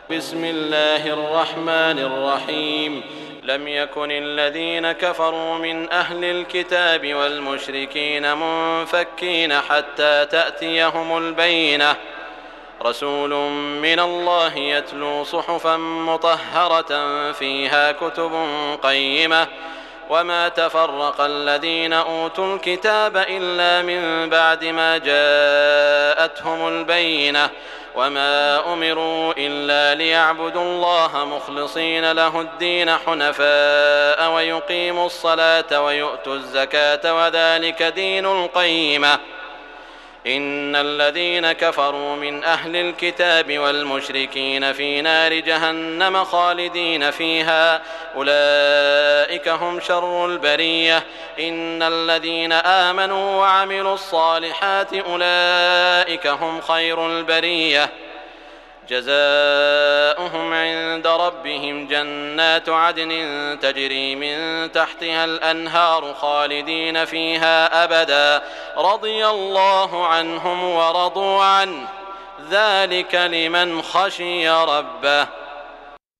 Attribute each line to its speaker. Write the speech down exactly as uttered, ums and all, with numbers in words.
Speaker 1: بسم الله الرحمن الرحيم. لم يكن الذين كفروا من أهل الكتاب والمشركين منفكين حتى تأتيهم البينة، رسول من الله يتلو صحفا مطهرة فيها كتب قيمة، وما تفرق الذين أوتوا الكتاب إلا من بعد ما جاءتهم البينة، وما أمروا إلا ليعبدوا الله مخلصين له الدين حنفاء ويقيموا الصلاة ويؤتوا الزكاة وذلك دين القيمة. إن الذين كفروا من أهل الكتاب والمشركين في نار جهنم خالدين فيها، أولئك هم شر البرية. إن الذين آمنوا وعملوا الصالحات أولئك هم خير البرية، جزاؤهم عند ربهم جنات عدن تجري من تحتها الأنهار خالدين فيها أبدا، رضي الله عنهم ورضوا عنه، ذلك لمن خشي ربه.